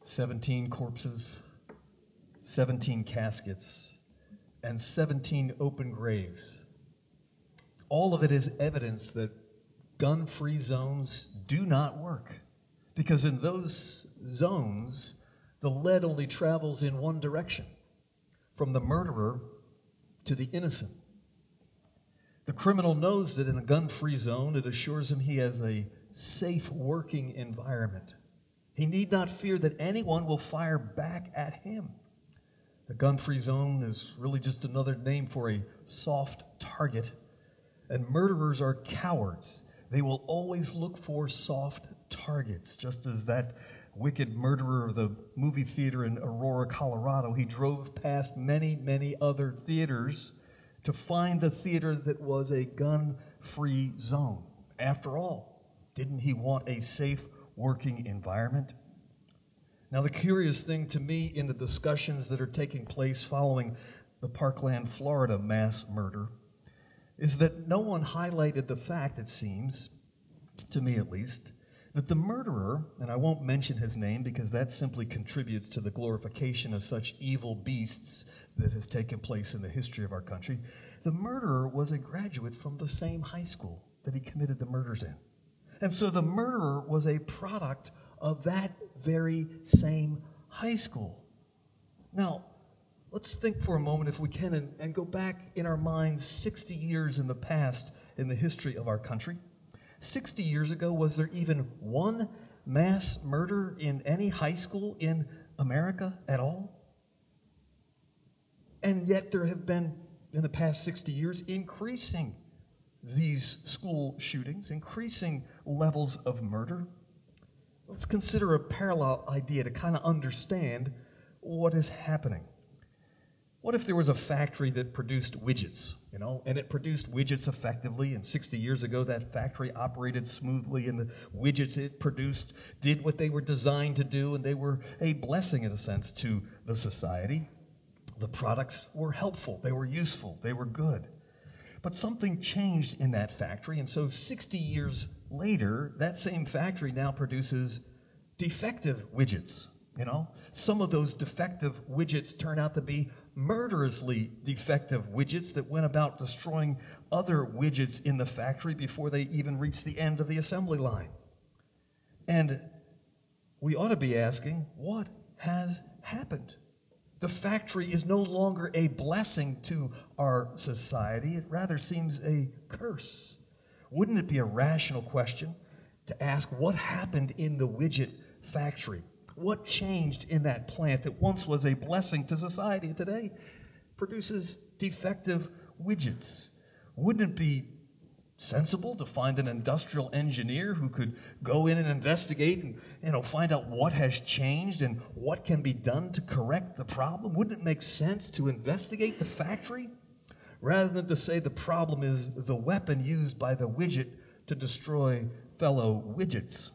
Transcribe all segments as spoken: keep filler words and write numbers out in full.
seventeen corpses, seventeen caskets, and seventeen open graves. All of it is evidence that gun-free zones do not work, because in those zones, the lead only travels in one direction, from the murderer to the innocent. The criminal knows that in a gun-free zone, it assures him he has a safe working environment. He need not fear that anyone will fire back at him. A gun-free zone is really just another name for a soft target, and murderers are cowards. They will always look for soft targets, just as that wicked murderer of the movie theater in Aurora, Colorado. He drove past many, many other theaters to find the theater that was a gun-free zone. After all, didn't he want a safe working environment? Now, the curious thing to me in the discussions that are taking place following the Parkland, Florida mass murder is that no one highlighted the fact, it seems, to me at least, that the murderer, and I won't mention his name because that simply contributes to the glorification of such evil beasts that has taken place in the history of our country, the murderer was a graduate from the same high school that he committed the murders in. And so the murderer was a product of that very same high school. Now, let's think for a moment, if we can, and, and go back in our minds sixty years in the past in the history of our country. sixty years ago, was there even one mass murder in any high school in America at all? And yet there have been, in the past sixty years, increasing these school shootings, increasing levels of murder. Let's consider a parallel idea to kind of understand what is happening. What if there was a factory that produced widgets, you know, and it produced widgets effectively, and sixty years ago that factory operated smoothly, and the widgets it produced did what they were designed to do, and they were a blessing in a sense to the society. The products were helpful, they were useful, they were good. But something changed in that factory, and so sixty years later, that same factory now produces defective widgets. You know, some of those defective widgets turn out to be murderously defective widgets that went about destroying other widgets in the factory before they even reached the end of the assembly line. And we ought to be asking, what has happened? The factory is no longer a blessing to our society. It rather seems a curse. Wouldn't it be a rational question to ask what happened in the widget factory? What changed in that plant that once was a blessing to society and today produces defective widgets? Wouldn't it be sensible to find an industrial engineer who could go in and investigate and, you know, find out what has changed and what can be done to correct the problem? Wouldn't it make sense to investigate the factory rather than to say the problem is the weapon used by the widget to destroy fellow widgets?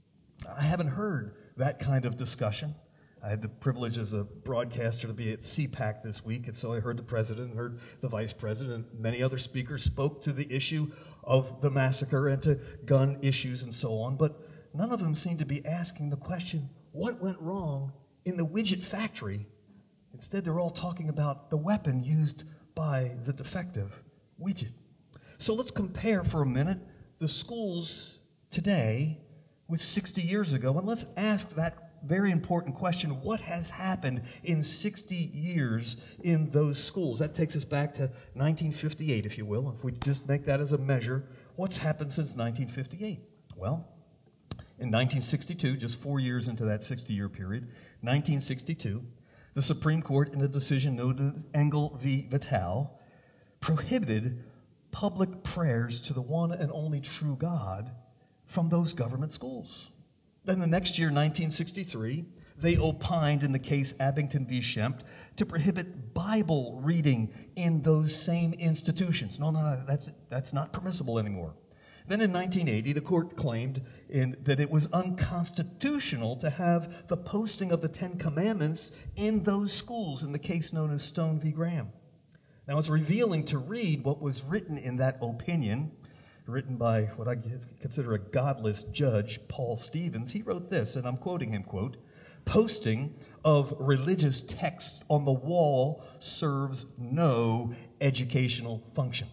I haven't heard that kind of discussion. I had the privilege as a broadcaster to be at C PAC this week, and so I heard the president, heard the vice president, and many other speakers spoke to the issue of the massacre and to gun issues and so on, but none of them seemed to be asking the question, what went wrong in the widget factory? Instead, they're all talking about the weapon used by the defective widget. So let's compare for a minute the schools today with sixty years ago, and let's ask that very important question, what has happened in sixty years in those schools? That takes us back to nineteen fifty-eight, if you will. If we just make that as a measure, what's happened since nineteen fifty-eight? Well, in nineteen sixty-two, just four years into that sixty-year period, nineteen sixty-two, the Supreme Court, in a decision known as Engel v. Vital, prohibited public prayers to the one and only true God from those government schools. Then the next year, nineteen sixty-three, they opined in the case Abington v. Schempp to prohibit Bible reading in those same institutions. No, no, no, that's, that's not permissible anymore. Then in nineteen eighty, the court claimed in, that it was unconstitutional to have the posting of the Ten Commandments in those schools in the case known as Stone v. Graham. Now, it's revealing to read what was written in that opinion, written by what I consider a godless judge, Paul Stevens. He wrote this, and I'm quoting him, quote, Posting of religious texts on the wall serves no educational function.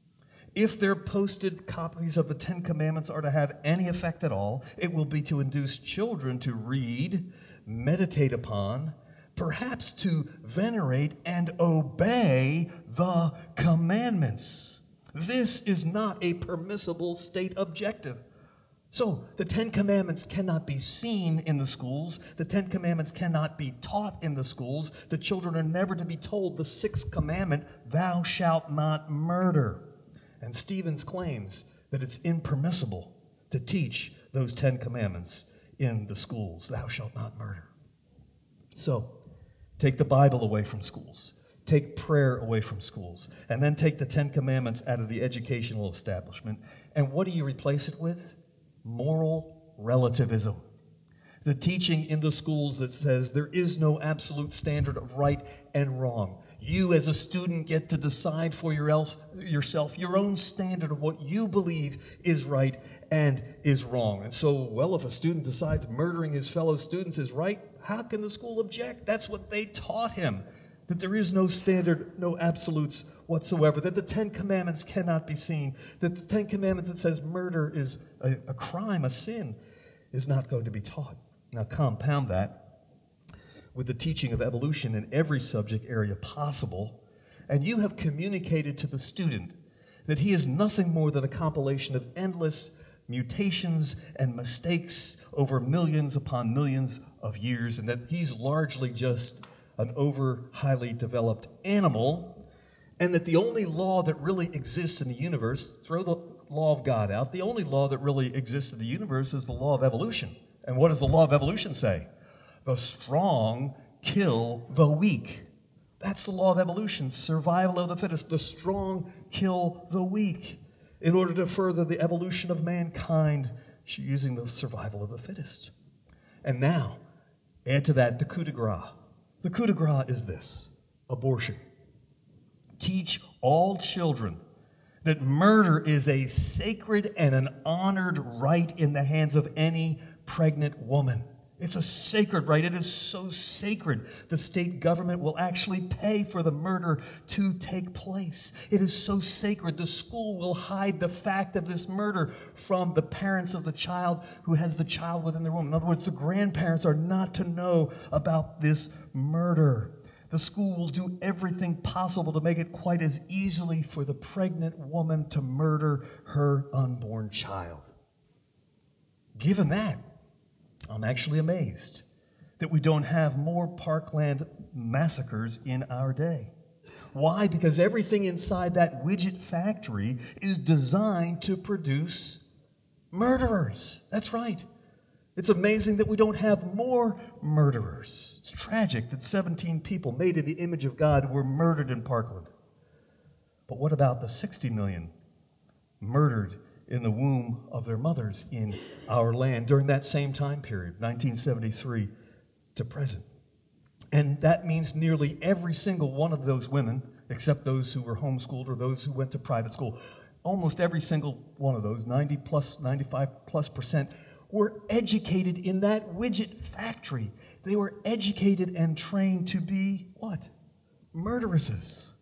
If their posted copies of the Ten Commandments are to have any effect at all, it will be to induce children to read, meditate upon, perhaps to venerate and obey the commandments. This is not a permissible state objective. So, the Ten Commandments cannot be seen in the schools. The Ten Commandments cannot be taught in the schools. The children are never to be told the sixth commandment, thou shalt not murder. And Stevens claims that it's impermissible to teach those Ten Commandments in the schools, thou shalt not murder. So, take the Bible away from schools. Take prayer away from schools. And then take the Ten Commandments out of the educational establishment. And what do you replace it with? Moral relativism. The teaching in the schools that says there is no absolute standard of right and wrong. You as a student get to decide for your else, yourself your own standard of what you believe is right and is wrong. And so, well, if a student decides murdering his fellow students is right, how can the school object? That's what they taught him. That there is no standard, no absolutes whatsoever, that the Ten Commandments cannot be seen, that the Ten Commandments that says murder is a, a crime, a sin, is not going to be taught. Now compound that with the teaching of evolution in every subject area possible, and you have communicated to the student that he is nothing more than a compilation of endless mutations and mistakes over millions upon millions of years, and that he's largely just an over highly developed animal, and that the only law that really exists in the universe, throw the law of God out, the only law that really exists in the universe is the law of evolution. And what does the law of evolution say? The strong kill the weak. That's the law of evolution, survival of the fittest. The strong kill the weak in order to further the evolution of mankind using the survival of the fittest. And now, add to that the coup de grace. The coup de grace is this: abortion. Teach all children that murder is a sacred and an honored right in the hands of any pregnant woman. It's a sacred right. It is so sacred, the state government will actually pay for the murder to take place. It is so sacred, the school will hide the fact of this murder from the parents of the child who has the child within their womb. In other words, the grandparents are not to know about this murder. The school will do everything possible to make it quite as easily for the pregnant woman to murder her unborn child. Given that, I'm actually amazed that we don't have more Parkland massacres in our day. Why? Because everything inside that widget factory is designed to produce murderers. That's right. It's amazing that we don't have more murderers. It's tragic that seventeen people made in the image of God were murdered in Parkland. But what about the sixty million murdered in the womb of their mothers in our land during that same time period, nineteen seventy-three to present? And that means nearly every single one of those women, except those who were homeschooled or those who went to private school, almost every single one of those, ninety plus, ninety-five plus percent, were educated in that widget factory. They were educated and trained to be what? Murderesses.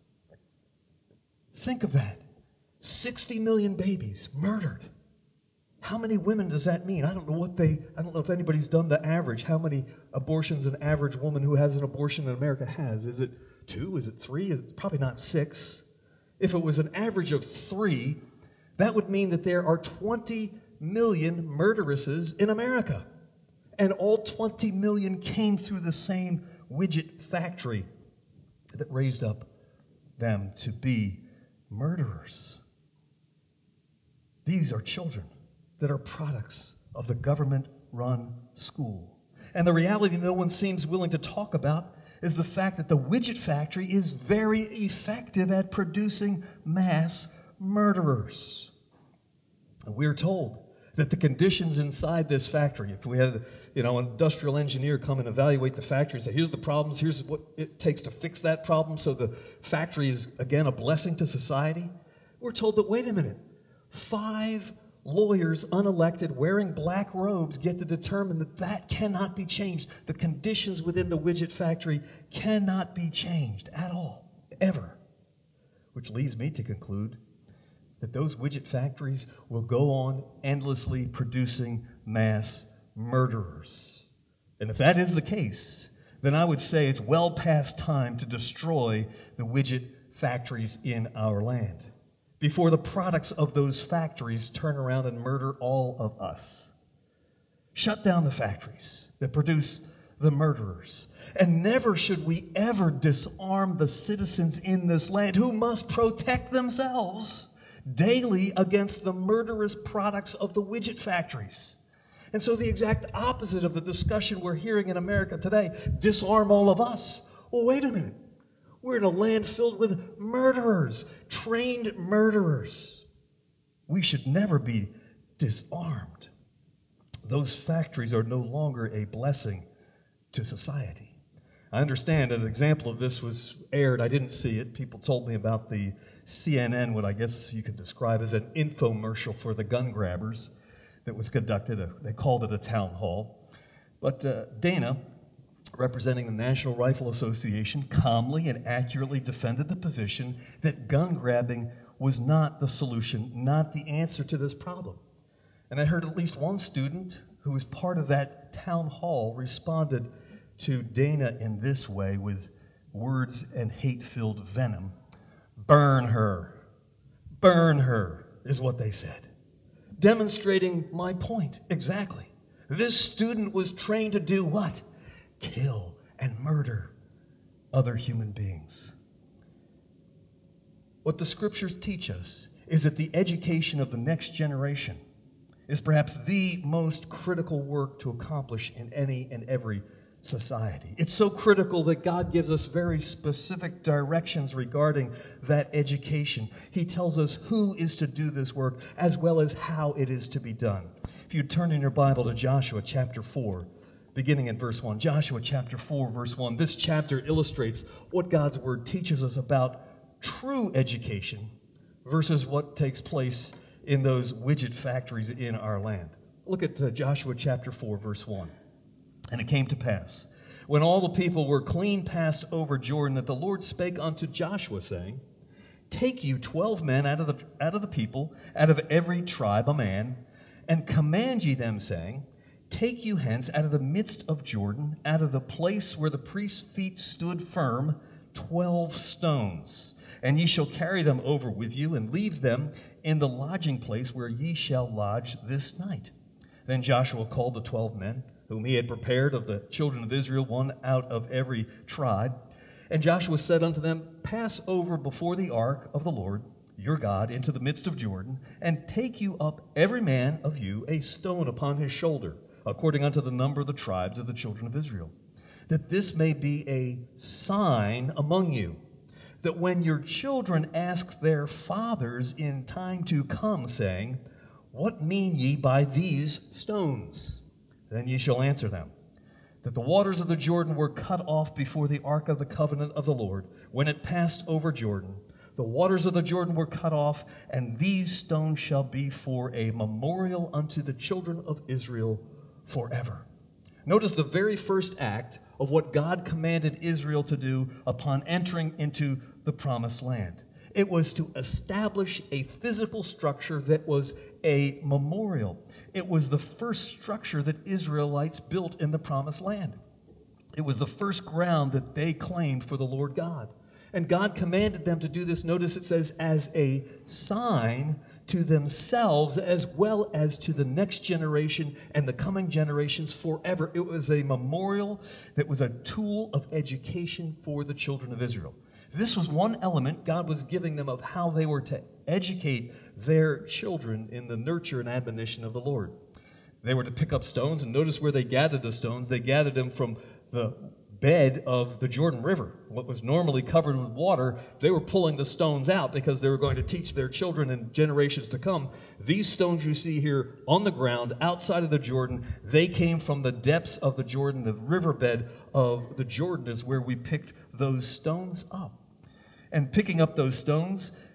Think of that. sixty million babies murdered. How many women does that mean? I don't know what they, I don't know if anybody's done the average. How many abortions an average woman who has an abortion in America has? Is it two? Is it three? Is it probably not six? If it was an average of three, that would mean that there are twenty million murderesses in America. And all twenty million came through the same widget factory that raised up them to be murderers. These are children that are products of the government-run school. And the reality no one seems willing to talk about is the fact that the widget factory is very effective at producing mass murderers. And we're told that the conditions inside this factory, if we had, you know, an industrial engineer come and evaluate the factory and say, here's the problems, here's what it takes to fix that problem, so the factory is, again, a blessing to society, we're told that, wait a minute, five Lawyers, unelected, wearing black robes, get to determine that that cannot be changed. The conditions within the widget factory cannot be changed at all, ever. Which leads me to conclude that those widget factories will go on endlessly producing mass murderers. And if that is the case, then I would say it's well past time to destroy the widget factories in our land before the products of those factories turn around and murder all of us. Shut down the factories that produce the murderers. And never should we ever disarm the citizens in this land who must protect themselves daily against the murderous products of the widget factories. And so the exact opposite of the discussion we're hearing in America today, disarm all of us. Well, wait a minute. We're in a land filled with murderers, trained murderers. We should never be disarmed. Those factories are no longer a blessing to society. I understand an example of this was aired. I didn't see it. People told me about the C N N, what I guess you could describe as an infomercial for the gun grabbers that was conducted. They called it a town hall. But uh, Dana, representing the National Rifle Association, calmly and accurately defended the position that gun grabbing was not the solution, not the answer to this problem. And I heard at least one student who was part of that town hall responded to Dana in this way with words and hate-filled venom. Burn her. Burn her, is what they said. Demonstrating my point exactly. This student was trained to do what? Kill and murder other human beings. What the scriptures teach us is that the education of the next generation is perhaps the most critical work to accomplish in any and every society. It's so critical that God gives us very specific directions regarding that education. He tells us who is to do this work as well as how it is to be done. If you turn in your Bible to Joshua chapter four, beginning in verse one. Joshua chapter four, verse one. This chapter illustrates what God's word teaches us about true education versus what takes place in those widget factories in our land. Look at uh, Joshua chapter four, verse one. And it came to pass, when all the people were clean passed over Jordan, that the Lord spake unto Joshua, saying, Take you twelve men out of the out of the people, out of every tribe a man, and command ye them, saying, Take you hence out of the midst of Jordan, out of the place where the priest's feet stood firm, twelve stones. And ye shall carry them over with you, and leave them in the lodging place where ye shall lodge this night. Then Joshua called the twelve men, whom he had prepared of the children of Israel, one out of every tribe. And Joshua said unto them, Pass over before the ark of the Lord your God into the midst of Jordan, and take you up every man of you a stone upon his shoulder, according unto the number of the tribes of the children of Israel, that this may be a sign among you, that when your children ask their fathers in time to come, saying, What mean ye by these stones? Then ye shall answer them, that the waters of the Jordan were cut off before the ark of the covenant of the Lord, when it passed over Jordan. The waters of the Jordan were cut off, and these stones shall be for a memorial unto the children of Israel forever. Notice the very first act of what God commanded Israel to do upon entering into the promised land. It was to establish a physical structure that was a memorial. It was the first structure that Israelites built in the promised land. It was the first ground that they claimed for the Lord God. And God commanded them to do this. Notice it says, as a sign to themselves as well as to the next generation and the coming generations forever. It was a memorial that was a tool of education for the children of Israel. This was one element God was giving them of how they were to educate their children in the nurture and admonition of the Lord. They were to pick up stones, and notice where they gathered the stones. They gathered them from the bed of the Jordan River. What was normally covered with water, they were pulling the stones out because they were going to teach their children in generations to come. These stones you see here on the ground outside of the Jordan, they came from the depths of the Jordan. The riverbed of the Jordan is where we picked those stones up. And picking up those stones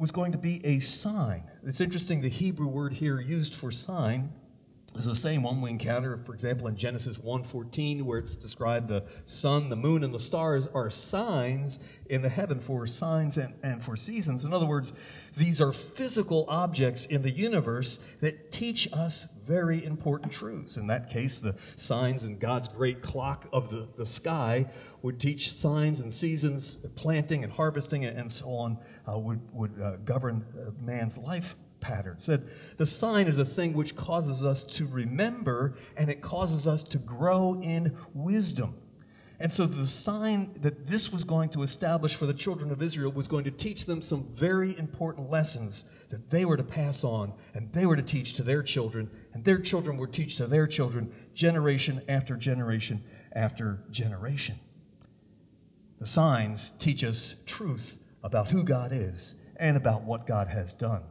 was going to be a sign. It's interesting, the Hebrew word here used for sign is the same one we encounter, for example, in Genesis one fourteen, where it's described the sun, the moon, and the stars are signs in the heaven for signs and, and for seasons. In other words, these are physical objects in the universe that teach us very important truths. In that case, the signs in God's great clock of the, the sky would teach signs and seasons, planting and harvesting and so on, uh, would, would uh, govern uh, man's life pattern. Said the sign is a thing which causes us to remember, and it causes us to grow in wisdom. And so the sign that this was going to establish for the children of Israel was going to teach them some very important lessons that they were to pass on, and they were to teach to their children, and their children would teach to their children, generation after generation after generation. The signs teach us truth about who God is and about what God has done.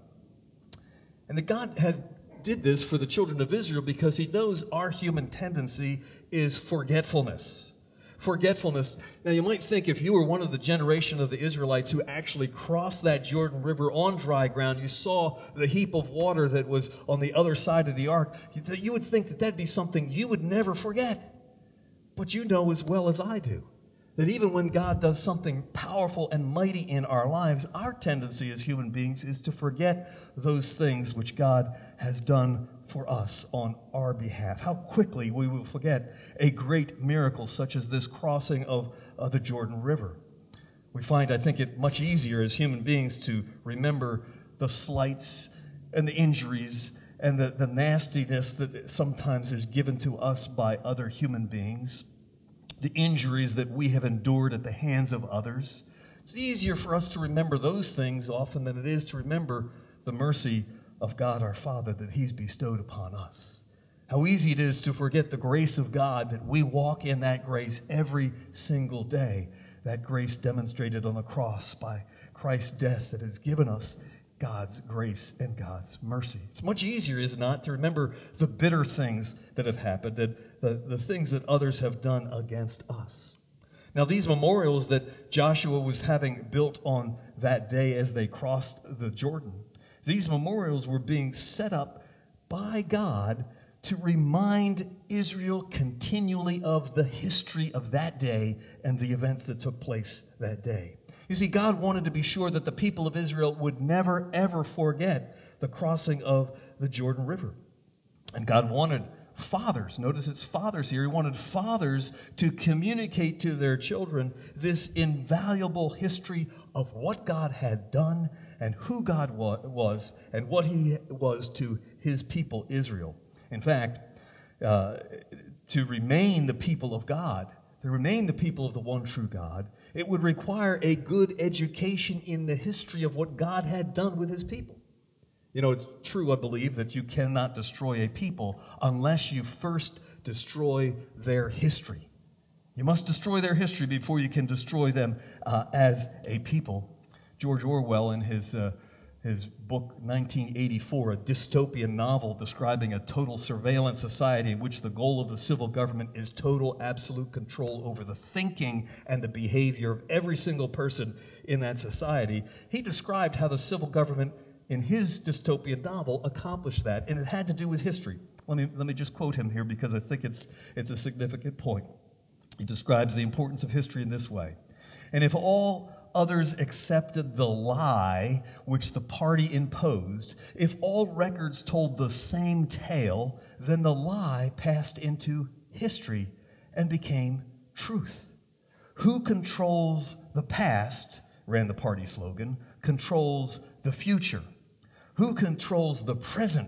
And that God has did this for the children of Israel because he knows our human tendency is forgetfulness. Forgetfulness. Now you might think if you were one of the generation of the Israelites who actually crossed that Jordan River on dry ground, you saw the heap of water that was on the other side of the ark, you would think that that'd be something you would never forget. But you know as well as I do that even when God does something powerful and mighty in our lives, our tendency as human beings is to forget those things which God has done for us on our behalf. How quickly we will forget a great miracle such as this crossing of uh, the Jordan River. We find, I think, it much easier as human beings to remember the slights and the injuries and the, the nastiness that sometimes is given to us by other human beings, the injuries that we have endured at the hands of others. It's easier for us to remember those things often than it is to remember the mercy of God our Father that he's bestowed upon us. How easy it is to forget the grace of God, that we walk in that grace every single day, that grace demonstrated on the cross by Christ's death that has given us God's grace and God's mercy. It's much easier, is it not, to remember the bitter things that have happened, that the, the things that others have done against us. Now, these memorials that Joshua was having built on that day as they crossed the Jordan, these memorials were being set up by God to remind Israel continually of the history of that day and the events that took place that day. You see, God wanted to be sure that the people of Israel would never, ever forget the crossing of the Jordan River. And God wanted fathers, notice it's fathers here, he wanted fathers to communicate to their children this invaluable history of what God had done and who God wa- was and what he was to his people Israel. In fact, uh, to remain the people of God, to remain the people of the one true God, it would require a good education in the history of what God had done with his people. You know, it's true, I believe, that you cannot destroy a people unless you first destroy their history. You must destroy their history before you can destroy them uh, as a people. George Orwell, in his uh, his book nineteen eighty-four, a dystopian novel describing a total surveillance society in which the goal of the civil government is total absolute control over the thinking and the behavior of every single person in that society, he described how the civil government in his dystopian novel accomplished that, and it had to do with history. Let me, let me just quote him here because I think it's, it's a significant point. He describes the importance of history in this way. And if all others accepted the lie which the party imposed, if all records told the same tale, then the lie passed into history and became truth. Who controls the past, ran the party slogan, controls the future. Who controls the present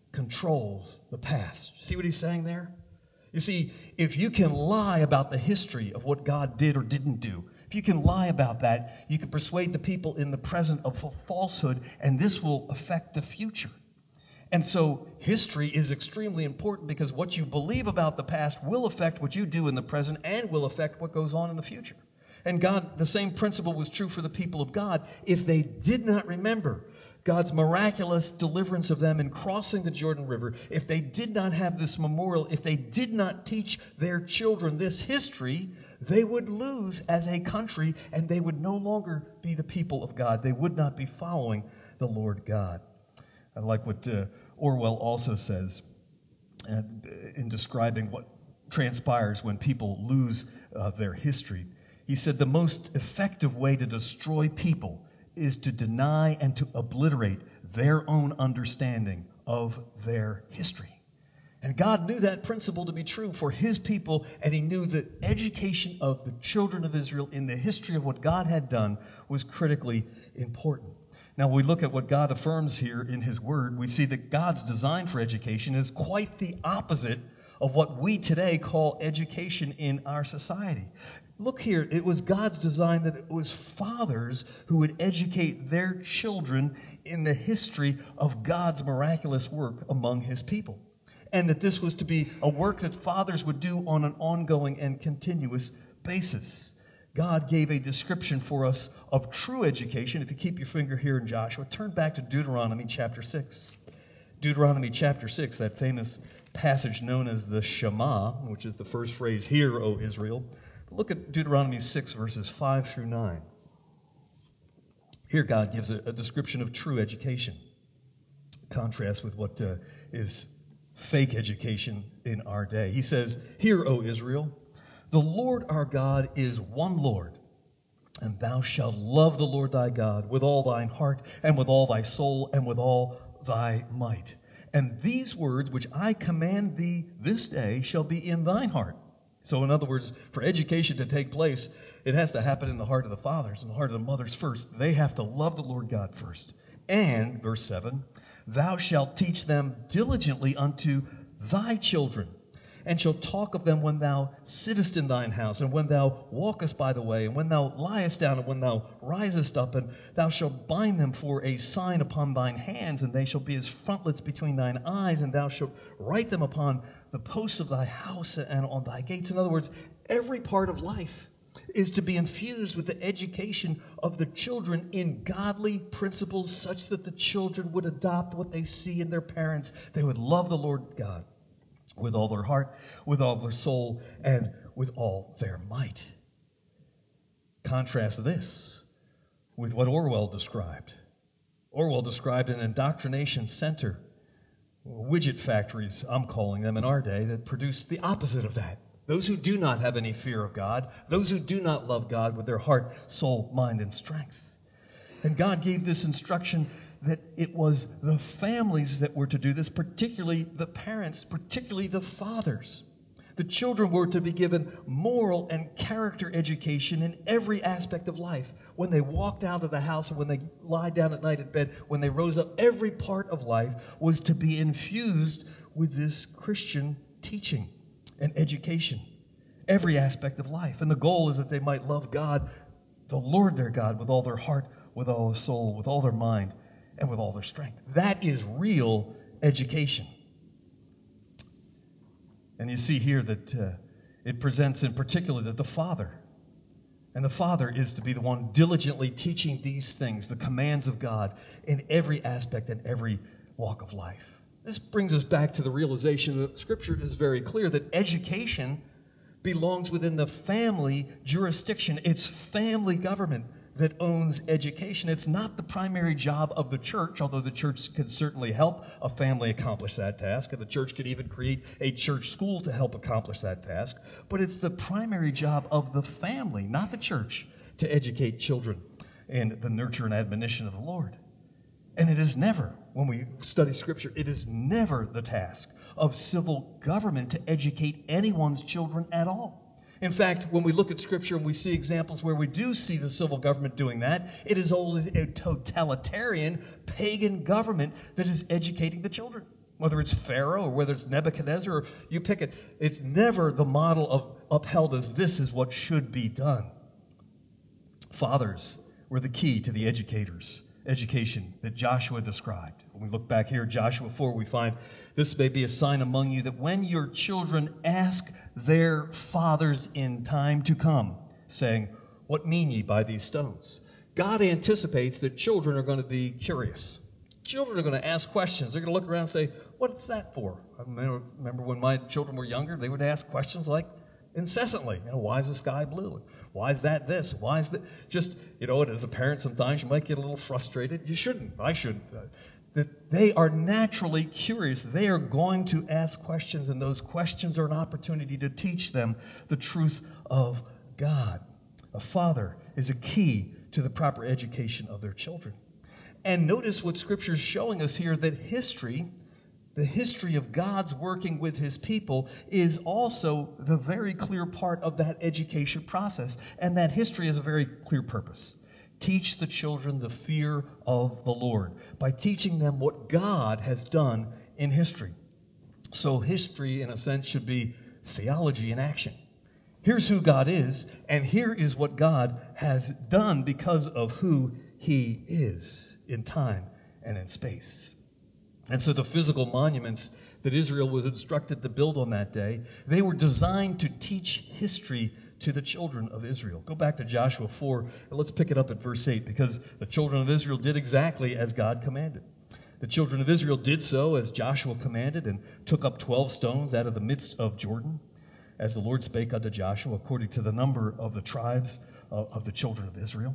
controls the past. See what he's saying there? You see, if you can lie about the history of what God did or didn't do, if you can lie about that, you can persuade the people in the present of falsehood, and this will affect the future. And so history is extremely important because what you believe about the past will affect what you do in the present and will affect what goes on in the future. And God, the same principle was true for the people of God. If they did not remember God's miraculous deliverance of them in crossing the Jordan River, if they did not have this memorial, if they did not teach their children this history, they would lose as a country, and they would no longer be the people of God. They would not be following the Lord God. I like what uh, Orwell also says uh, in describing what transpires when people lose uh, their history. He said, the most effective way to destroy people is to deny and to obliterate their own understanding of their history. And God knew that principle to be true for his people, and he knew that education of the children of Israel in the history of what God had done was critically important. Now, when we look at what God affirms here in his word, we see that God's design for education is quite the opposite of what we today call education in our society. Look here, it was God's design that it was fathers who would educate their children in the history of God's miraculous work among his people. And that this was to be a work that fathers would do on an ongoing and continuous basis. God gave a description for us of true education. If you keep your finger here in Joshua, turn back to Deuteronomy chapter six. Deuteronomy chapter six, that famous passage known as the Shema, which is the first phrase, "Hear, O Israel." Look at Deuteronomy six, verses five through nine. Here God gives a, a description of true education. Contrast with what uh, is fake education in our day. He says, "Hear, O Israel, the Lord our God is one Lord, and thou shalt love the Lord thy God with all thine heart, and with all thy soul, and with all thy might. And these words which I command thee this day shall be in thine heart." So in other words, for education to take place, it has to happen in the heart of the fathers and the heart of the mothers first. They have to love the Lord God first. And, verse seven, "Thou shalt teach them diligently unto thy children, and shalt talk of them when thou sittest in thine house, and when thou walkest by the way, and when thou liest down, and when thou risest up, and thou shalt bind them for a sign upon thine hands, and they shall be as frontlets between thine eyes, and thou shalt write them upon the posts of thy house and on thy gates." In other words, every part of life is to be infused with the education of the children in godly principles such that the children would adopt what they see in their parents. They would love the Lord God with all their heart, with all their soul, and with all their might. Contrast this with what Orwell described. Orwell described an indoctrination center, widget factories, I'm calling them in our day, that produce the opposite of that. Those who do not have any fear of God, those who do not love God with their heart, soul, mind, and strength. And God gave this instruction that it was the families that were to do this, particularly the parents, particularly the fathers. The children were to be given moral and character education in every aspect of life. When they walked out of the house, or when they lied down at night in bed, when they rose up, every part of life was to be infused with this Christian teaching and education. Every aspect of life. And the goal is that they might love God, the Lord their God, with all their heart, with all their soul, with all their mind, and with all their strength. That is real education. And you see here that uh, it presents in particular that the father, and the father is to be the one diligently teaching these things, the commands of God, in every aspect and every walk of life. This brings us back to the realization that Scripture is very clear that education belongs within the family jurisdiction. It's family government that owns education. It's not the primary job of the church, although the church can certainly help a family accomplish that task, and the church could even create a church school to help accomplish that task. But it's the primary job of the family, not the church, to educate children in the nurture and admonition of the Lord. And it is never, when we study Scripture, it is never the task of civil government to educate anyone's children at all. In fact, when we look at Scripture and we see examples where we do see the civil government doing that, it is always a totalitarian, pagan government that is educating the children. Whether it's Pharaoh or whether it's Nebuchadnezzar, or you pick it, it's never the model of upheld as this is what should be done. Fathers were the key to the educators. Education that Joshua described. When we look back here, Joshua four, we find, "This may be a sign among you that when your children ask their fathers in time to come, saying, What mean ye by these stones?" God anticipates that children are going to be curious. Children are going to ask questions. They're going to look around and say, "What's that for?" I remember when my children were younger, they would ask questions like, incessantly. You know, why is the sky blue? Why is that this? Why is that? Just, you know, and as a parent sometimes you might get a little frustrated. You shouldn't. I shouldn't. Uh, that they are naturally curious. They are going to ask questions, and those questions are an opportunity to teach them the truth of God. A father is a key to the proper education of their children. And notice what Scripture is showing us here, that history, the history of God's working with his people, is also the very clear part of that education process. And that history has a very clear purpose. Teach the children the fear of the Lord by teaching them what God has done in history. So history, in a sense, should be theology in action. Here's who God is, and here is what God has done because of who he is in time and in space. And so the physical monuments that Israel was instructed to build on that day, they were designed to teach history to the children of Israel. Go back to Joshua four, and let's pick it up at verse eight, because the children of Israel did exactly as God commanded. The children of Israel did so as Joshua commanded, and took up twelve stones out of the midst of Jordan, as the Lord spake unto Joshua, according to the number of the tribes of the children of Israel.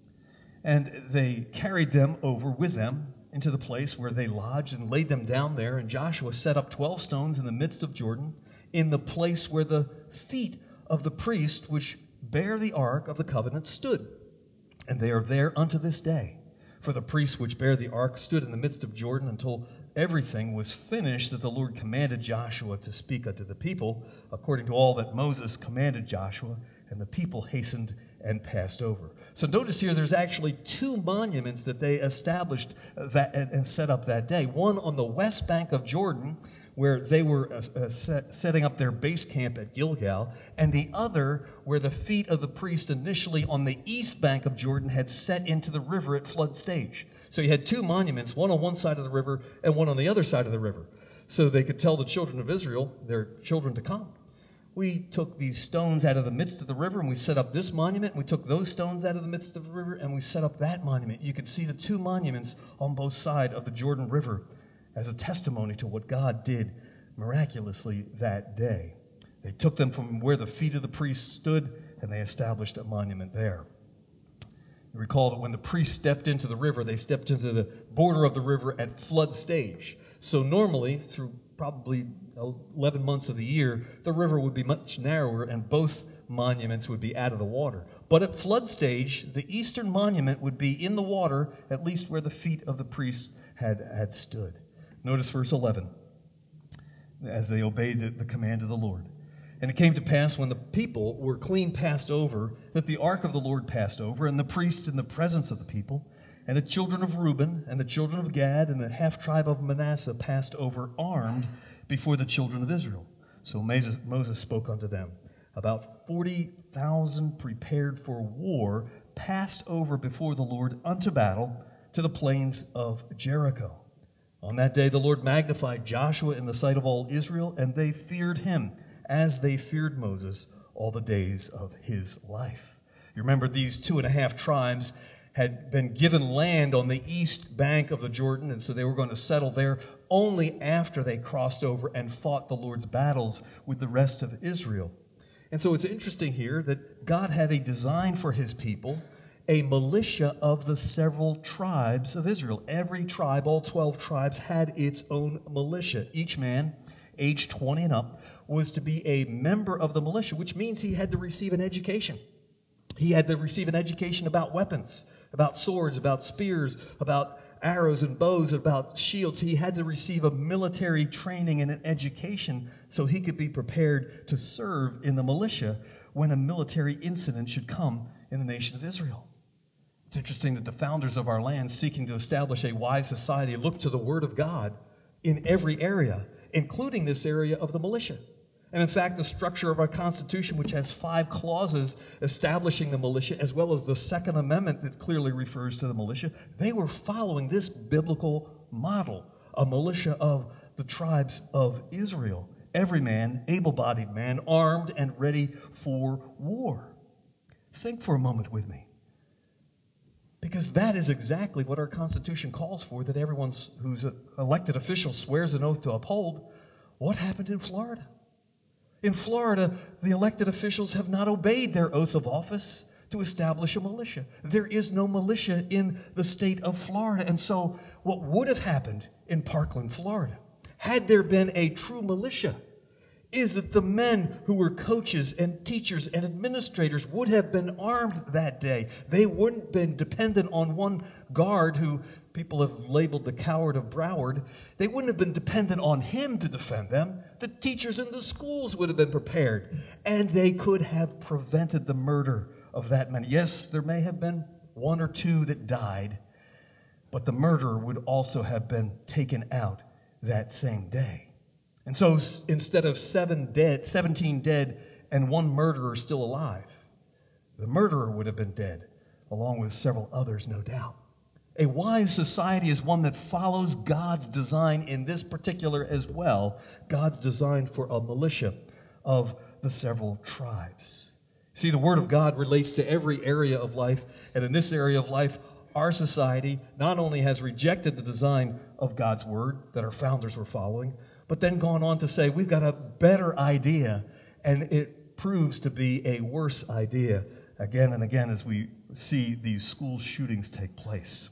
And they carried them over with them into the place where they lodged, and laid them down there. And Joshua set up twelve stones in the midst of Jordan, in the place where the feet of the priest which bear the ark of the covenant stood. And they are there unto this day. For the priests which bear the ark stood in the midst of Jordan until everything was finished that the Lord commanded Joshua to speak unto the people, according to all that Moses commanded Joshua, and the people hastened and passed over. So notice here there's actually two monuments that they established that and set up that day. One on the west bank of Jordan, where they were uh, set, setting up their base camp at Gilgal, and the other where the feet of the priest initially on the east bank of Jordan had set into the river at flood stage. So you had two monuments, one on one side of the river and one on the other side of the river, so they could tell the children of Israel, their children to come. We took these stones out of the midst of the river, and we set up this monument. We took those stones out of the midst of the river, and we set up that monument. You could see the two monuments on both sides of the Jordan River as a testimony to what God did miraculously that day. They took them from where the feet of the priests stood, and they established a monument there. You recall that when the priests stepped into the river, they stepped into the border of the river at flood stage. So normally, through probably eleven months of the year, the river would be much narrower and both monuments would be out of the water. But at flood stage, the eastern monument would be in the water, at least where the feet of the priests had, had stood. Notice verse eleven, as they obeyed the, the command of the Lord. And it came to pass when the people were clean passed over, that the ark of the Lord passed over, and the priests in the presence of the people, and the children of Reuben, and the children of Gad, and the half-tribe of Manasseh passed over armed before the children of Israel. So Moses, Moses spoke unto them. About forty thousand prepared for war passed over before the Lord unto battle to the plains of Jericho. On that day the Lord magnified Joshua in the sight of all Israel, and they feared him, as they feared Moses all the days of his life. You remember these two and a half tribes had been given land on the east bank of the Jordan, and so they were going to settle there only after they crossed over and fought the Lord's battles with the rest of Israel. And so it's interesting here that God had a design for his people, a militia of the several tribes of Israel. Every tribe, all twelve tribes, had its own militia. Each man, age twenty and up, was to be a member of the militia, which means he had to receive an education. He had to receive an education about weapons, about swords, about spears, about arrows and bows, about shields. He had to receive a military training and an education so he could be prepared to serve in the militia when a military incident should come in the nation of Israel. It's interesting that the founders of our land, seeking to establish a wise society, looked to the Word of God in every area, including this area of the militia. And in fact, the structure of our Constitution, which has five clauses establishing the militia, as well as the Second Amendment that clearly refers to the militia, they were following this biblical model, a militia of the tribes of Israel. Every man, able-bodied man, armed and ready for war. Think for a moment with me. Because that is exactly what our Constitution calls for, that everyone who's an elected official swears an oath to uphold. What happened in Florida? In Florida, the elected officials have not obeyed their oath of office to establish a militia. There is no militia in the state of Florida. And so what would have happened in Parkland, Florida, had there been a true militia, is that the men who were coaches and teachers and administrators would have been armed that day. They wouldn't have been dependent on one guard who people have labeled the coward of Broward. They wouldn't have been dependent on him to defend them. The teachers in the schools would have been prepared, and they could have prevented the murder of that many. Yes, there may have been one or two that died, but the murderer would also have been taken out that same day. And so instead of seven dead, seventeen dead and one murderer still alive, the murderer would have been dead, along with several others, no doubt. A wise society is one that follows God's design in this particular as well, God's design for a militia of the several tribes. See, the Word of God relates to every area of life, and in this area of life, our society not only has rejected the design of God's Word that our founders were following, but then gone on to say we've got a better idea, and it proves to be a worse idea again and again as we see these school shootings take place.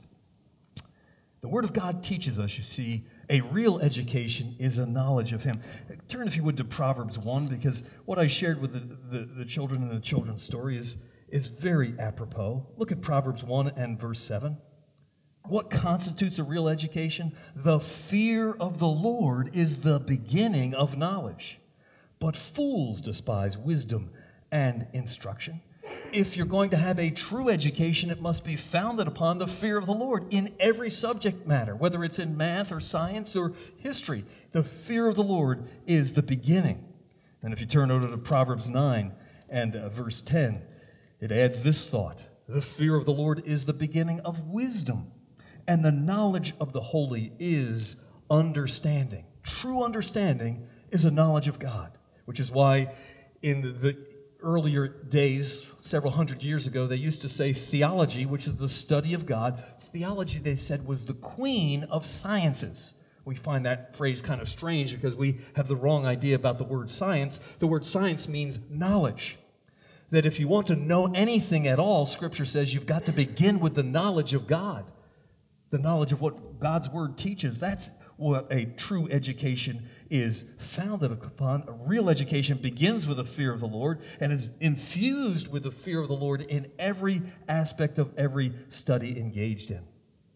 The Word of God teaches us, you see, a real education is a knowledge of Him. Turn, if you would, to Proverbs one, because what I shared with the, the, the children in the children's story is, is very apropos. Look at Proverbs one and verse seven. What constitutes a real education? The fear of the Lord is the beginning of knowledge, but fools despise wisdom and instruction. If you're going to have a true education, it must be founded upon the fear of the Lord in every subject matter, whether it's in math or science or history. The fear of the Lord is the beginning. And if you turn over to Proverbs nine and uh, verse ten, it adds this thought: the fear of the Lord is the beginning of wisdom, and the knowledge of the holy is understanding. True understanding is a knowledge of God, which is why in the, the earlier days, several hundred years ago, they used to say theology, which is the study of God. Theology, they said, was the queen of sciences. We find that phrase kind of strange because we have the wrong idea about the word science. The word science means knowledge. That if you want to know anything at all, Scripture says you've got to begin with the knowledge of God. The knowledge of what God's Word teaches. That's what a true education is founded upon. A real education begins with the fear of the Lord and is infused with the fear of the Lord in every aspect of every study engaged in.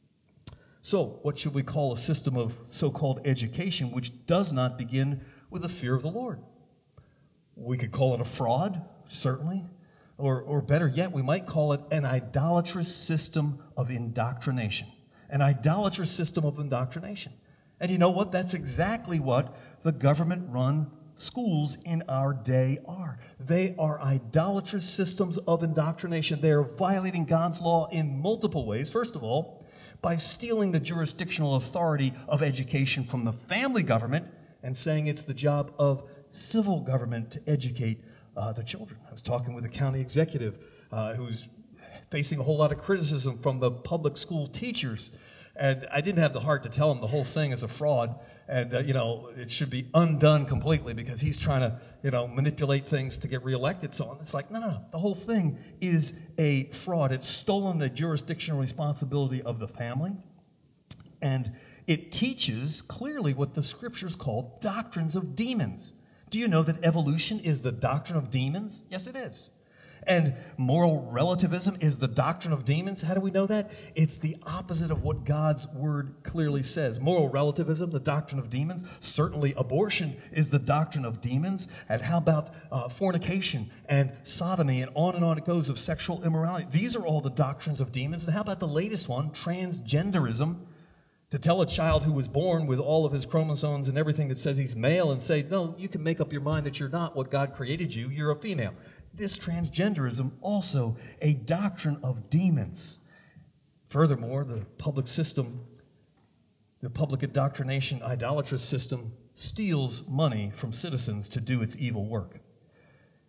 So, what should we call a system of so-called education which does not begin with the fear of the Lord? We could call it a fraud, certainly. Or, or better yet, we might call it an idolatrous system of indoctrination. An idolatrous system of indoctrination. And you know what? That's exactly what the government-run schools in our day are. They are idolatrous systems of indoctrination. They are violating God's law in multiple ways. First of all, by stealing the jurisdictional authority of education from the family government and saying it's the job of civil government to educate uh, the children. I was talking with a county executive uh, who's facing a whole lot of criticism from the public school teachers. And I didn't have the heart to tell him the whole thing is a fraud and, uh, you know, it should be undone completely because he's trying to, you know, manipulate things to get reelected. So it's like, no, no, no. The whole thing is a fraud. It's stolen the jurisdictional responsibility of the family. And it teaches clearly what the Scriptures call doctrines of demons. Do you know that evolution is the doctrine of demons? Yes, it is. And moral relativism is the doctrine of demons. How do we know that? It's the opposite of what God's Word clearly says. Moral relativism, the doctrine of demons. Certainly abortion is the doctrine of demons. And how about uh, fornication and sodomy and on and on it goes of sexual immorality. These are all the doctrines of demons. And how about the latest one, transgenderism? To tell a child who was born with all of his chromosomes and everything that says he's male and say, no, you can make up your mind that you're not what God created you, you're a female. This transgenderism also a doctrine of demons. Furthermore, the public system, the public indoctrination idolatrous system steals money from citizens to do its evil work.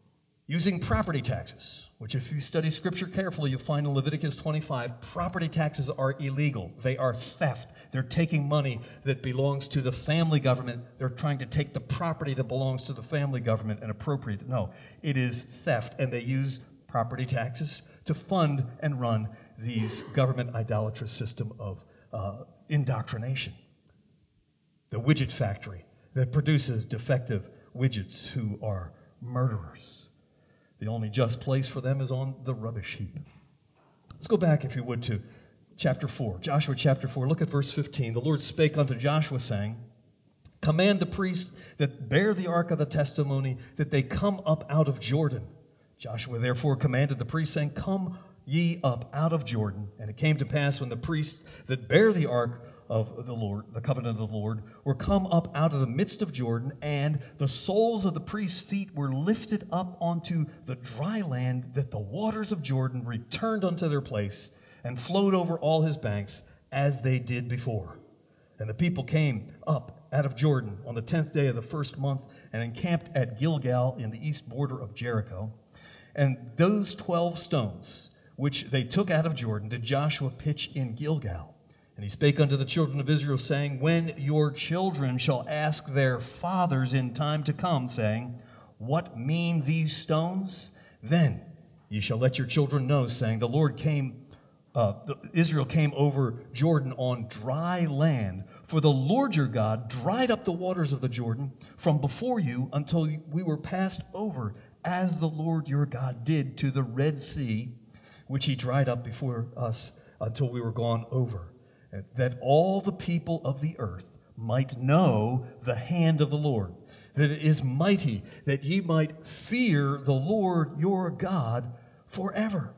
using property taxes, which if you study Scripture carefully, you'll find in Leviticus twenty-five, property taxes are illegal. They are theft. They're taking money that belongs to the family government. They're trying to take the property that belongs to the family government and appropriate it. No, it is theft, and they use property taxes to fund and run these government idolatrous system of uh, indoctrination. The widget factory that produces defective widgets who are murderers. The only just place for them is on the rubbish heap. Let's go back, if you would, to chapter four. Joshua chapter four. Look at verse fifteen. The Lord spake unto Joshua, saying, command the priests that bear the ark of the testimony that they come up out of Jordan. Joshua therefore commanded the priests, saying, come ye up out of Jordan. And it came to pass when the priests that bear the ark of the Lord, the covenant of the Lord, were come up out of the midst of Jordan, and the soles of the priests' feet were lifted up onto the dry land, that the waters of Jordan returned unto their place and flowed over all his banks as they did before. And the people came up out of Jordan on the tenth day of the first month and encamped at Gilgal in the east border of Jericho. And those twelve stones which they took out of Jordan did Joshua pitch in Gilgal. And he spake unto the children of Israel, saying, when your children shall ask their fathers in time to come, saying, what mean these stones? Then ye shall let your children know, saying, the Lord came, uh, Israel came over Jordan on dry land. For the Lord your God dried up the waters of the Jordan from before you until we were passed over, as the Lord your God did to the Red Sea, which he dried up before us until we were gone over, that all the people of the earth might know the hand of the Lord, that it is mighty, that ye might fear the Lord your God forever.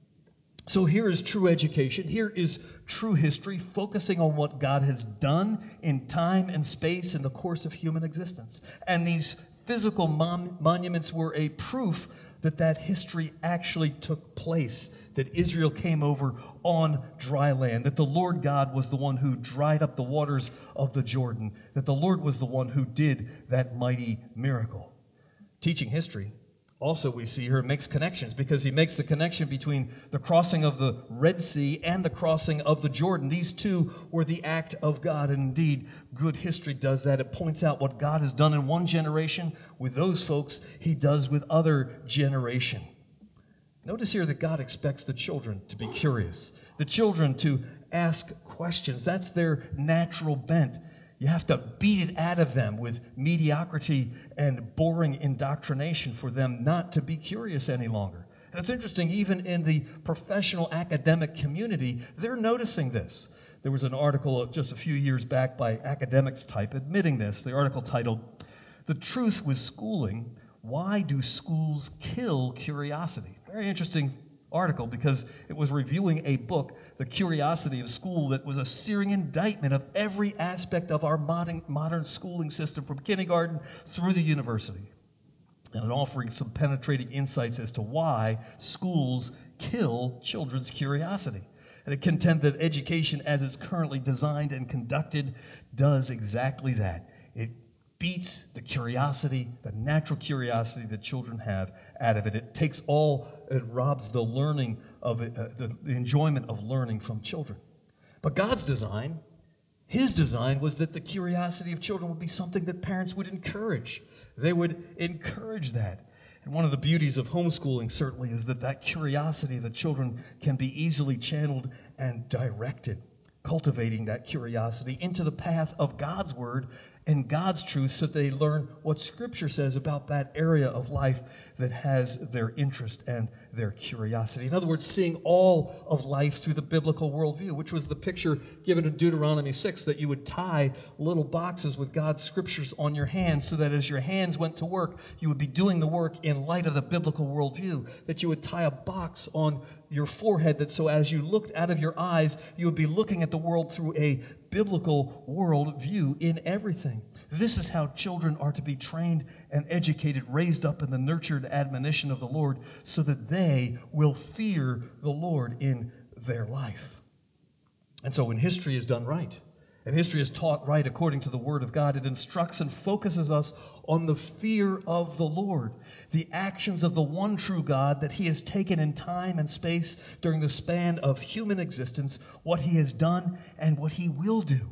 So here is true education. Here is true history, focusing on what God has done in time and space in the course of human existence. And these physical mon- monuments were a proof that that history actually took place, that Israel came over on dry land, that the Lord God was the one who dried up the waters of the Jordan, that the Lord was the one who did that mighty miracle. Teaching history, also we see here makes connections, because he makes the connection between the crossing of the Red Sea and the crossing of the Jordan. These two were the act of God, and indeed, good history does that. It points out what God has done in one generation with those folks, he does with other generation. Notice here that God expects the children to be curious, the children to ask questions. That's their natural bent. You have to beat it out of them with mediocrity and boring indoctrination for them not to be curious any longer. And it's interesting, even in the professional academic community, they're noticing this. There was an article just a few years back by academics type admitting this. The article titled, "The Truth with Schooling, Why Do Schools Kill Curiosity?" Very interesting article, because it was reviewing a book, The Curiosity of School, that was a searing indictment of every aspect of our modern, modern schooling system from kindergarten through the university, and offering some penetrating insights as to why schools kill children's curiosity. And it contends that education as it's currently designed and conducted does exactly that. It beats the curiosity, the natural curiosity that children have out of it. It takes all, it robs the learning of it, uh, the, the enjoyment of learning from children. But God's design, his design, was that the curiosity of children would be something that parents would encourage. They would encourage that. And one of the beauties of homeschooling certainly is that that curiosity of the children can be easily channeled and directed, cultivating that curiosity into the path of God's word and God's truth, so that they learn what Scripture says about that area of life that has their interest and their curiosity. In other words, seeing all of life through the biblical worldview, which was the picture given in Deuteronomy six, that you would tie little boxes with God's Scriptures on your hands, so that as your hands went to work, you would be doing the work in light of the biblical worldview, that you would tie a box on your forehead, that so as you looked out of your eyes, you would be looking at the world through a biblical worldview in everything. This is how children are to be trained and educated, raised up in the nurtured admonition of the Lord, so that they will fear the Lord in their life. And so when history is done right, And history is taught right according to the Word of God. It instructs and focuses us on the fear of the Lord, the actions of the one true God that He has taken in time and space during the span of human existence, what He has done and what He will do.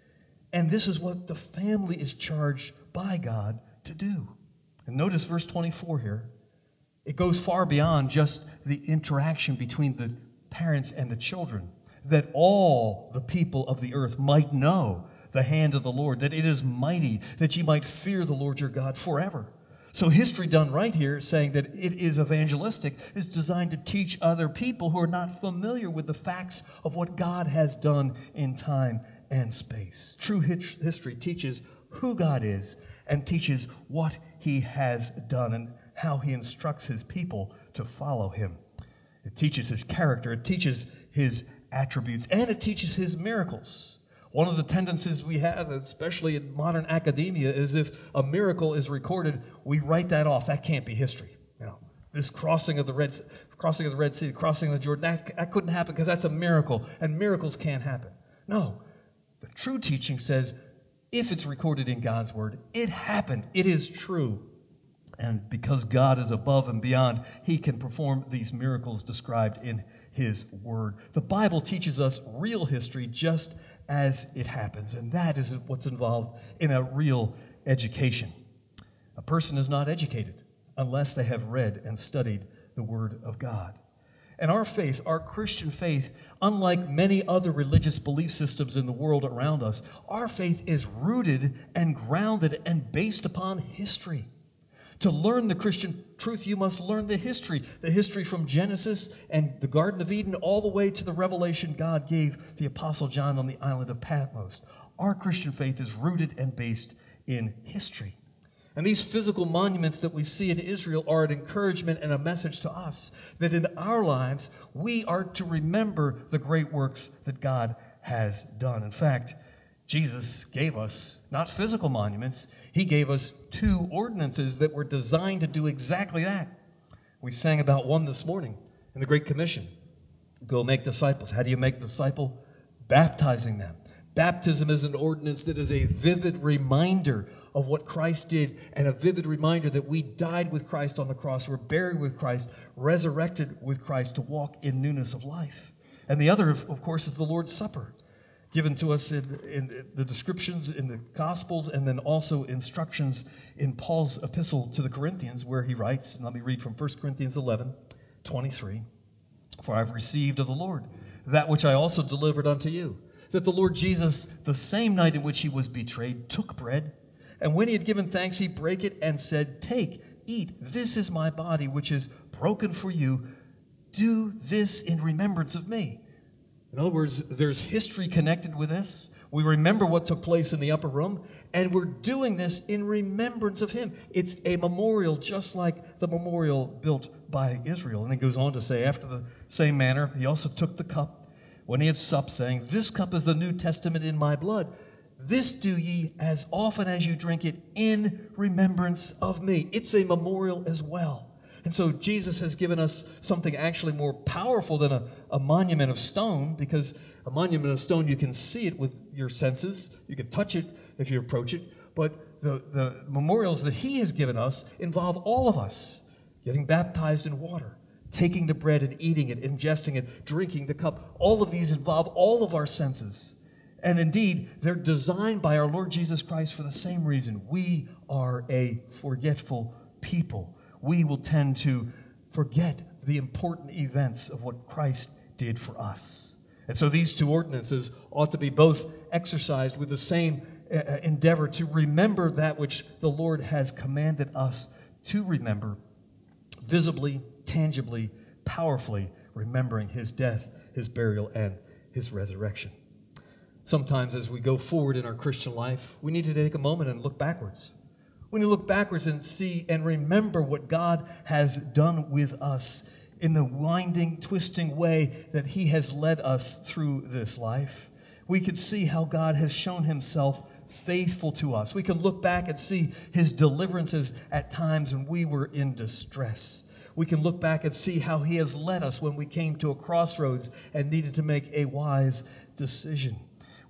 And this is what the family is charged by God to do. And notice verse twenty-four here. It goes far beyond just the interaction between the parents and the children, that all the people of the earth might know the hand of the Lord, that it is mighty, that ye might fear the Lord your God forever. So history done right here, saying that it is evangelistic, is designed to teach other people who are not familiar with the facts of what God has done in time and space. True history teaches who God is and teaches what He has done and how He instructs His people to follow Him. It teaches His character, it teaches His attributes, and it teaches His miracles. One of the tendencies we have, especially in modern academia, is if a miracle is recorded, we write that off. That can't be history. You know, this crossing of the Red, crossing of the Red Sea, crossing of the Jordan, that, that couldn't happen because that's a miracle, and miracles can't happen. No, the true teaching says, if it's recorded in God's Word, it happened. It is true. And because God is above and beyond, He can perform these miracles described in His Word. The Bible teaches us real history just as it happens, and that is what's involved in a real education. A person is not educated unless they have read and studied the Word of God. And our faith, our Christian faith, unlike many other religious belief systems in the world around us, our faith is rooted and grounded and based upon history. To learn the Christian truth, you must learn the history, the history from Genesis and the Garden of Eden all the way to the revelation God gave the Apostle John on the island of Patmos. Our Christian faith is rooted and based in history. And these physical monuments that we see in Israel are an encouragement and a message to us that in our lives we are to remember the great works that God has done. In fact, Jesus gave us not physical monuments, He gave us two ordinances that were designed to do exactly that. We sang about one this morning in the Great Commission. Go make disciples. How do you make a disciple? Baptizing them. Baptism is an ordinance that is a vivid reminder of what Christ did and a vivid reminder that we died with Christ on the cross, we're buried with Christ, resurrected with Christ to walk in newness of life. And the other, of course, is the Lord's Supper, given to us in, in the descriptions in the Gospels and then also instructions in Paul's epistle to the Corinthians where he writes, and let me read from First Corinthians eleven, twenty-three, "For I have received of the Lord that which I also delivered unto you, that the Lord Jesus, the same night in which He was betrayed, took bread, and when He had given thanks, He brake it and said, Take, eat, this is my body, which is broken for you. Do this in remembrance of me." In other words, there's history connected with this. We remember what took place in the upper room, and we're doing this in remembrance of Him. It's a memorial just like the memorial built by Israel. And it goes on to say, after the same manner, He also took the cup when He had supped, saying, This cup is the New Testament in my blood. This do ye as often as you drink it in remembrance of me. It's a memorial as well. And so Jesus has given us something actually more powerful than a, a monument of stone, because a monument of stone, you can see it with your senses. You can touch it if you approach it. But the, the memorials that He has given us involve all of us getting baptized in water, taking the bread and eating it, ingesting it, drinking the cup. All of these involve all of our senses. And indeed, they're designed by our Lord Jesus Christ for the same reason. We are a forgetful people. We will tend to forget the important events of what Christ did for us. And so these two ordinances ought to be both exercised with the same uh, endeavor to remember that which the Lord has commanded us to remember, visibly, tangibly, powerfully, remembering His death, His burial, and His resurrection. Sometimes as we go forward in our Christian life, we need to take a moment and look backwards. We need to look backwards and see and remember what God has done with us in the winding, twisting way that He has led us through this life. We could see how God has shown Himself faithful to us. We can look back and see His deliverances at times when we were in distress. We can look back and see how He has led us when we came to a crossroads and needed to make a wise decision.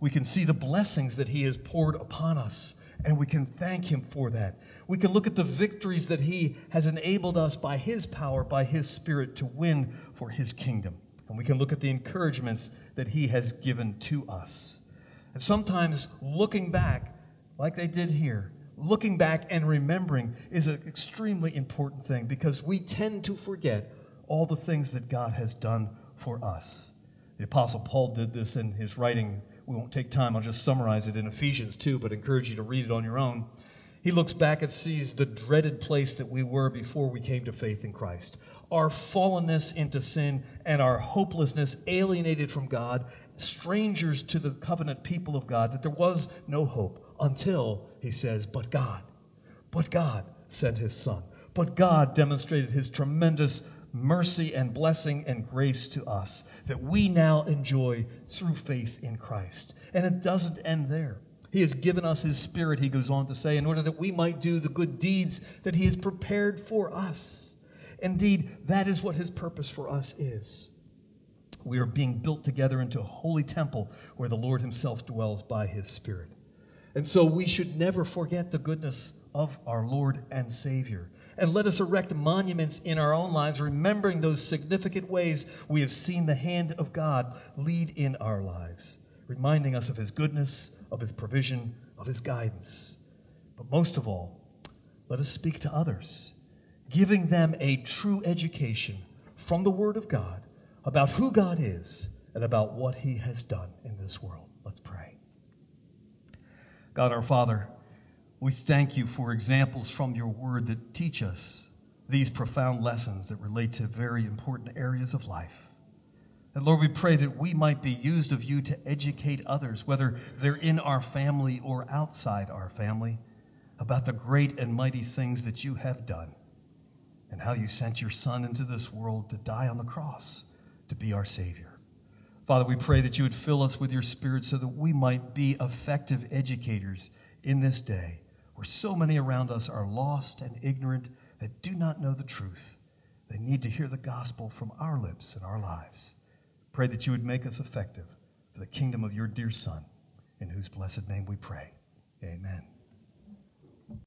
We can see the blessings that he has poured upon us, and we can thank him for that. We can look at the victories that he has enabled us by his power, by his Spirit, to win for his kingdom. And we can look at the encouragements that he has given to us. And sometimes looking back, like they did here, looking back and remembering is an extremely important thing, because we tend to forget all the things that God has done for us. The Apostle Paul did this in his writing. We won't take time. I'll just summarize it in Ephesians two, but encourage you to read it on your own. He looks back and sees the dreaded place that we were before we came to faith in Christ. Our fallenness into sin and our hopelessness, alienated from God, strangers to the covenant people of God, that there was no hope until, he says, but God, but God sent his Son. But God demonstrated his tremendous mercy and blessing and grace to us that we now enjoy through faith in Christ. And it doesn't end there. He has given us his Spirit, he goes on to say, in order that we might do the good deeds that he has prepared for us. Indeed, that is what his purpose for us is. We are being built together into a holy temple where the Lord himself dwells by his Spirit. And so we should never forget the goodness of our Lord and Savior. And let us erect monuments in our own lives, remembering those significant ways we have seen the hand of God lead in our lives, reminding us of his goodness, of his provision, of his guidance. But most of all, let us speak to others, giving them a true education from the Word of God about who God is and about what he has done in this world. Let's pray. God our Father, we thank you for examples from your word that teach us these profound lessons that relate to very important areas of life. And Lord, we pray that we might be used of you to educate others, whether they're in our family or outside our family, about the great and mighty things that you have done and how you sent your Son into this world to die on the cross to be our Savior. Father, we pray that you would fill us with your Spirit so that we might be effective educators in this day, where so many around us are lost and ignorant that do not know the truth. They need to hear the gospel from our lips and our lives. Pray that you would make us effective for the kingdom of your dear Son, in whose blessed name we pray. Amen.